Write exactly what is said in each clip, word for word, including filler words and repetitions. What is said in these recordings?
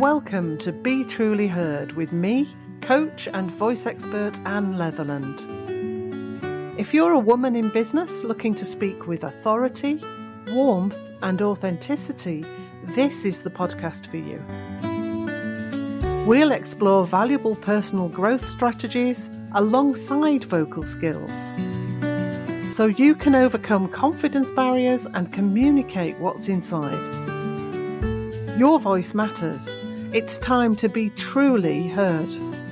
Welcome to Be Truly Heard with me, coach and voice expert Anne Leatherland. If you're a woman in business looking to speak with authority, warmth and authenticity, this is the podcast for you. We'll explore valuable personal growth strategies alongside vocal skills, so you can overcome confidence barriers and communicate what's inside. Your voice matters. It's time to be truly heard.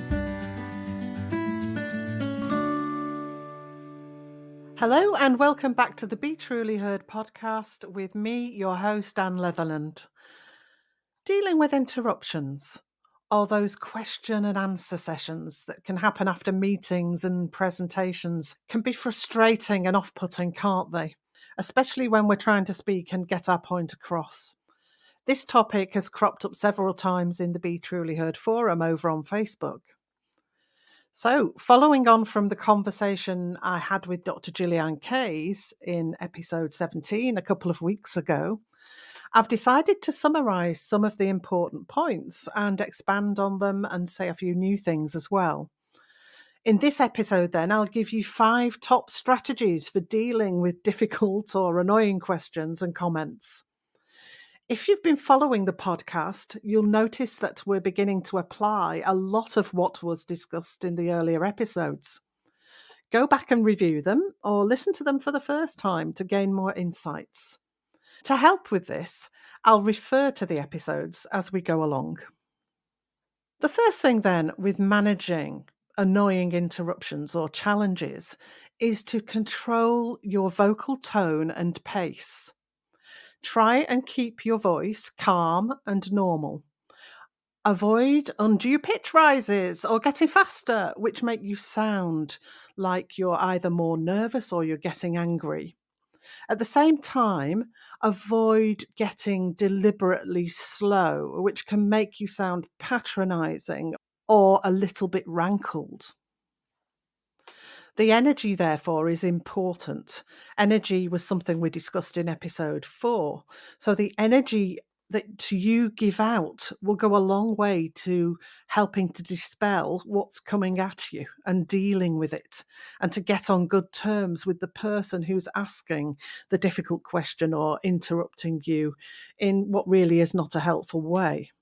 Hello and welcome back to the Be Truly Heard podcast with me, your host, Anne Leatherland. Dealing with interruptions, or those question and answer sessions that can happen after meetings and presentations, can be frustrating and off-putting, can't they? Especially when we're trying to speak and get our point across. This topic has cropped up several times in the Be Truly Heard forum over on Facebook. So, following on from the conversation I had with Doctor Gillian Kayes in episode seventeen a couple of weeks ago, I've decided to summarise some of the important points and expand on them and say a few new things as well. In this episode then, I'll give you five top strategies for dealing with difficult or annoying questions and comments. If you've been following the podcast, you'll notice that we're beginning to apply a lot of what was discussed in the earlier episodes. Go back and review them or listen to them for the first time to gain more insights. To help with this, I'll refer to the episodes as we go along. The first thing then with managing annoying interruptions or challenges is to control your vocal tone and pace. Try and keep your voice calm and normal. Avoid undue pitch rises or getting faster, which make you sound like you're either more nervous or you're getting angry. At the same time, avoid getting deliberately slow, which can make you sound patronising or a little bit rankled. The energy, therefore, is important. Energy was something we discussed in episode four. So the energy that you give out will go a long way to helping to dispel what's coming at you and dealing with it, and to get on good terms with the person who's asking the difficult question or interrupting you in what really is not a helpful way.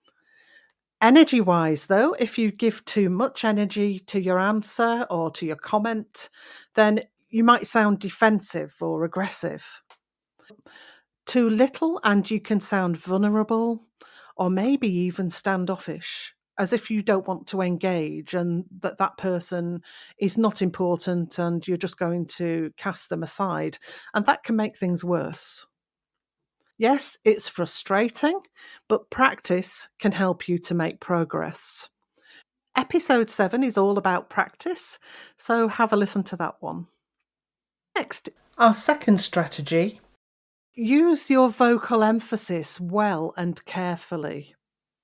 Energy-wise, though, if you give too much energy to your answer or to your comment, then you might sound defensive or aggressive. Too little and you can sound vulnerable or maybe even standoffish, as if you don't want to engage and that that person is not important and you're just going to cast them aside. And that can make things worse. Yes, it's frustrating, but practice can help you to make progress. Episode seven is all about practice, so have a listen to that one. Next, our second strategy. Use your vocal emphasis well and carefully.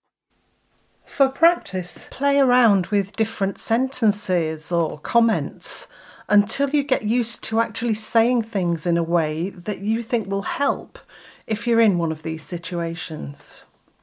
For practice, play around with different sentences or comments until you get used to actually saying things in a way that you think will help if you're in one of these situations.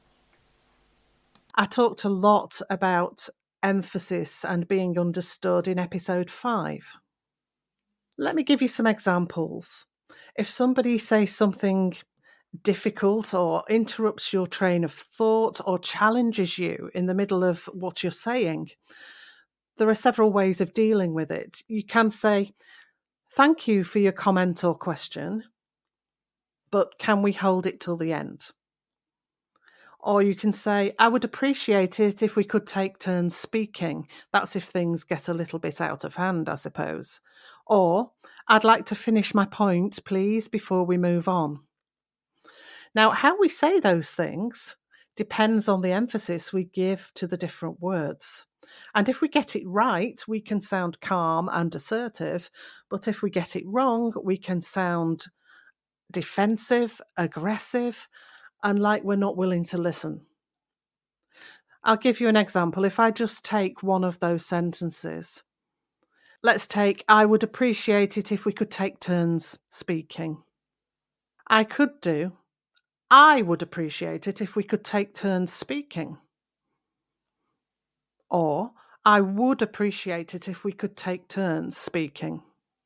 I talked a lot about emphasis and being understood in episode five. Let me give you some examples. If somebody says something difficult or interrupts your train of thought or challenges you in the middle of what you're saying, there are several ways of dealing with it. You can say, "Thank you for your comment or question, but can we hold it till the end?" Or you can say, "I would appreciate it if we could take turns speaking." That's if things get a little bit out of hand, I suppose. Or, "I'd like to finish my point, please, before we move on." Now, how we say those things depends on the emphasis we give to the different words. And if we get it right, we can sound calm and assertive. But if we get it wrong, we can sound defensive, aggressive, and like we're not willing to listen. I'll give you an example. If I just take one of those sentences, let's take, "I would appreciate it if we could take turns speaking." I could do, I would appreciate it if we could take turns speaking. Or, I would appreciate it if we could take turns speaking.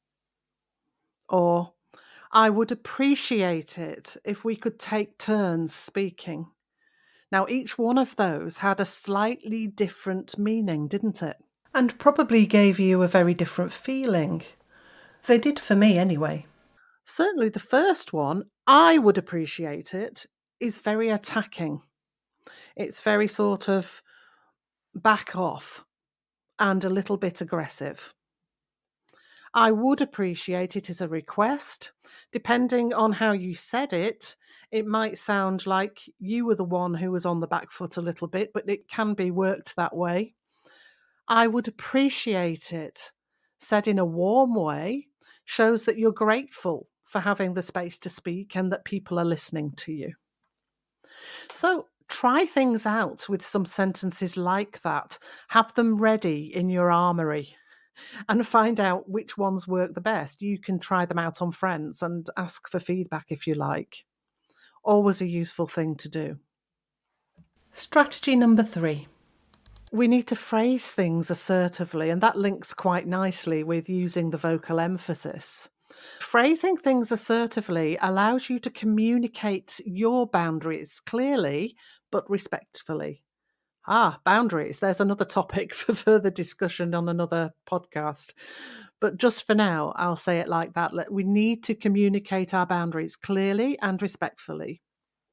Or, I would appreciate it if we could take turns speaking. Now, each one of those had a slightly different meaning, didn't it? And probably gave you a very different feeling. They did for me anyway. Certainly the first one, I would appreciate it, is very attacking. It's very sort of back off and a little bit aggressive. I would appreciate it as a request. Depending on how you said it, it might sound like you were the one who was on the back foot a little bit, but it can be worked that way. I would appreciate it, said in a warm way, shows that you're grateful for having the space to speak and that people are listening to you. So try things out with some sentences like that. Have them ready in your armoury and find out which ones work the best. You can try them out on friends and ask for feedback if you like. Always a useful thing to do. Strategy number three. We need to phrase things assertively, and that links quite nicely with using the vocal emphasis. Phrasing things assertively allows you to communicate your boundaries clearly but respectfully. Ah, boundaries. There's another topic for further discussion on another podcast. But just for now, I'll say it like that. We need to communicate our boundaries clearly and respectfully.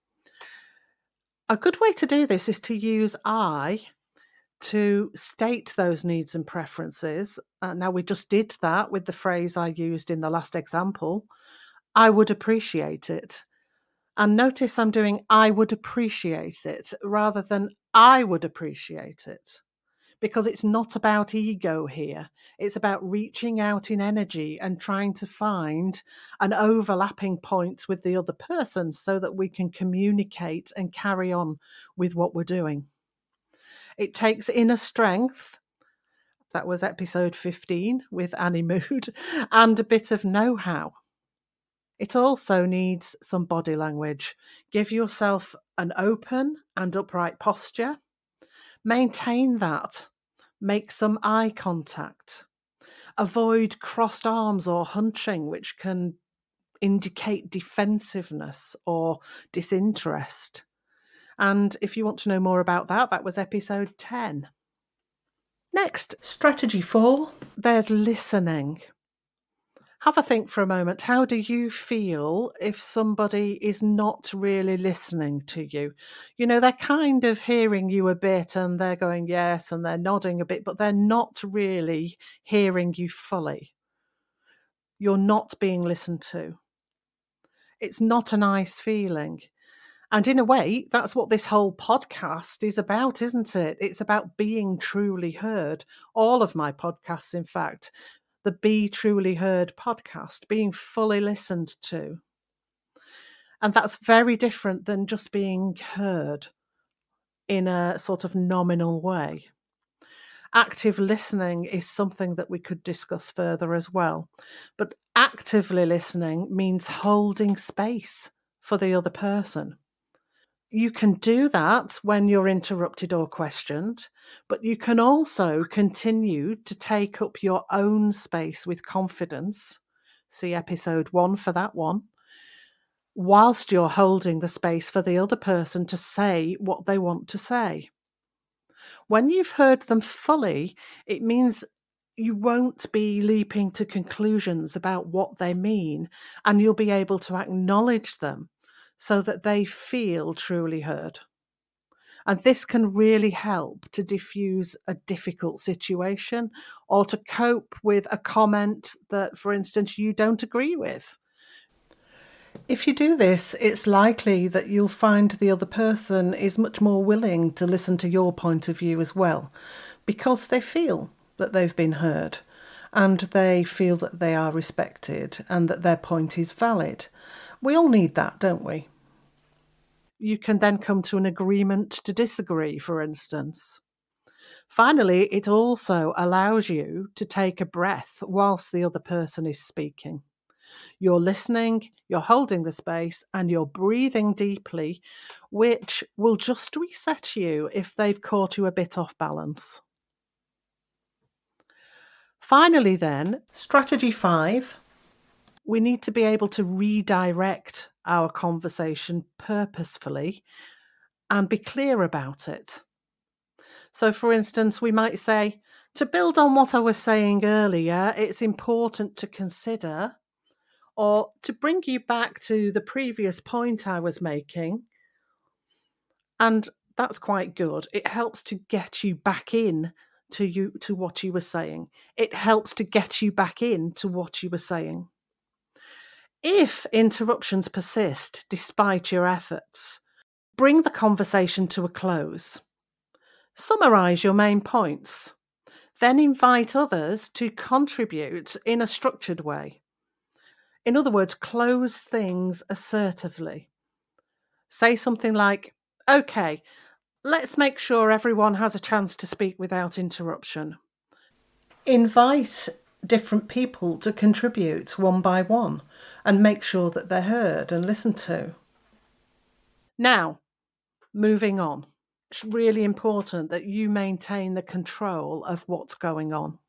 A good way to do this is to use I to state those needs and preferences. Uh, now, we just did that with the phrase I used in the last example. I would appreciate it. And notice I'm doing I would appreciate it rather than I would appreciate it, because it's not about ego here. It's about reaching out in energy and trying to find an overlapping point with the other person so that we can communicate and carry on with what we're doing. It takes inner strength. That was episode fifteen with Annie Mood, and a bit of know-how. It also needs some body language. Give yourself an open and upright posture. Maintain that. Make some eye contact. Avoid crossed arms or hunching, which can indicate defensiveness or disinterest. And if you want to know more about that, that was episode ten. Next, strategy four, there's listening. Have a think for a moment. How do you feel if somebody is not really listening to you? You know, they're kind of hearing you a bit and they're going yes and they're nodding a bit, but they're not really hearing you fully. You're not being listened to. It's not a nice feeling. And in a way, that's what this whole podcast is about, isn't it? It's about being truly heard. All of my podcasts, in fact, the Be Truly Heard podcast, being fully listened to. And that's very different than just being heard in a sort of nominal way. Active listening is something that we could discuss further as well. But actively listening means holding space for the other person. You can do that when you're interrupted or questioned, but you can also continue to take up your own space with confidence. See episode one for that one. Whilst you're holding the space for the other person to say what they want to say. When you've heard them fully, it means you won't be leaping to conclusions about what they mean, and you'll be able to acknowledge them so that they feel truly heard. And this can really help to diffuse a difficult situation or to cope with a comment that, for instance, you don't agree with. If you do this, it's likely that you'll find the other person is much more willing to listen to your point of view as well, because they feel that they've been heard and they feel that they are respected and that their point is valid. We all need that, don't we? You can then come to an agreement to disagree, for instance. Finally, it also allows you to take a breath whilst the other person is speaking. You're listening, you're holding the space, and you're breathing deeply, which will just reset you if they've caught you a bit off balance. Finally then, strategy five, we need to be able to redirect our conversation purposefully and be clear about it. So for instance, we might say, to build on what I was saying earlier, it's important to consider, or to bring you back to the previous point I was making. And that's quite good. It helps to get you back in to you to what you were saying. It helps to get you back in to what you were saying. If interruptions persist despite your efforts, bring the conversation to a close. Summarize your main points. Then invite others to contribute in a structured way. In other words, close things assertively. Say something like, okay, let's make sure everyone has a chance to speak without interruption. Invite different people to contribute one by one and make sure that they're heard and listened to. Now, moving on. It's really important that you maintain the control of what's going on.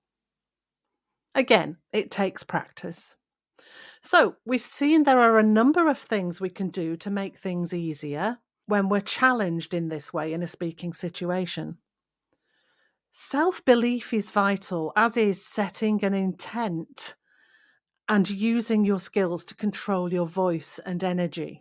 Again, it takes practice. So, we've seen there are a number of things we can do to make things easier when we're challenged in this way in a speaking situation. Self-belief is vital, as is setting an intent and using your skills to control your voice and energy.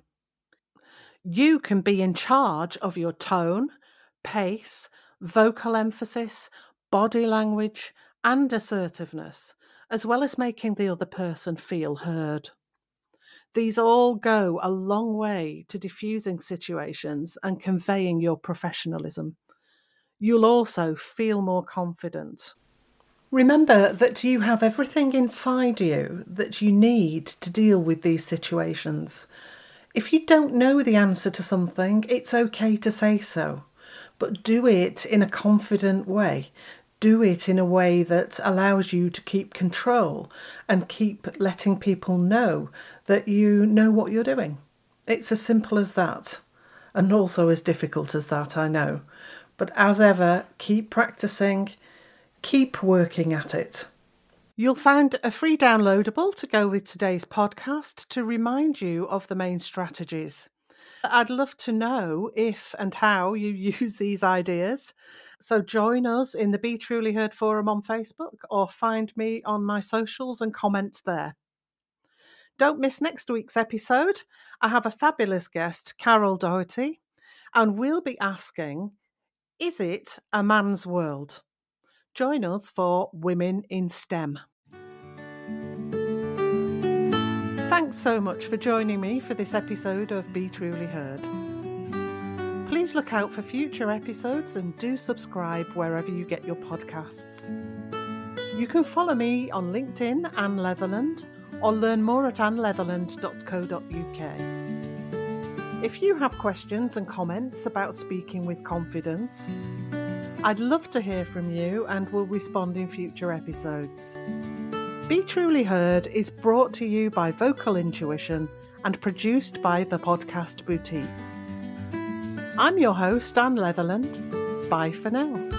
You can be in charge of your tone, pace, vocal emphasis, body language, and assertiveness, as well as making the other person feel heard. These all go a long way to diffusing situations and conveying your professionalism. You'll also feel more confident. Remember that you have everything inside you that you need to deal with these situations. If you don't know the answer to something, it's okay to say so, but do it in a confident way. Do it in a way that allows you to keep control and keep letting people know that you know what you're doing. It's as simple as that, and also as difficult as that, I know. But as ever, keep practicing, keep working at it. You'll find a free downloadable to go with today's podcast to remind you of the main strategies. I'd love to know if and how you use these ideas. So join us in the Be Truly Heard forum on Facebook, or find me on my socials and comment there. Don't miss next week's episode. I have a fabulous guest, Carol Doherty, and we'll be asking, is it a man's world? Join us for Women in STEM. Thanks so much for joining me for this episode of Be Truly Heard. Please look out for future episodes and do subscribe wherever you get your podcasts. You can follow me on LinkedIn, Anne Leatherland, or learn more at anne leatherland dot co dot uk. If you have questions and comments about speaking with confidence, I'd love to hear from you and will respond in future episodes. Be Truly Heard is brought to you by Vocal Intuition and produced by the Podcast Boutique. I'm your host, Anne Leatherland. Bye for now.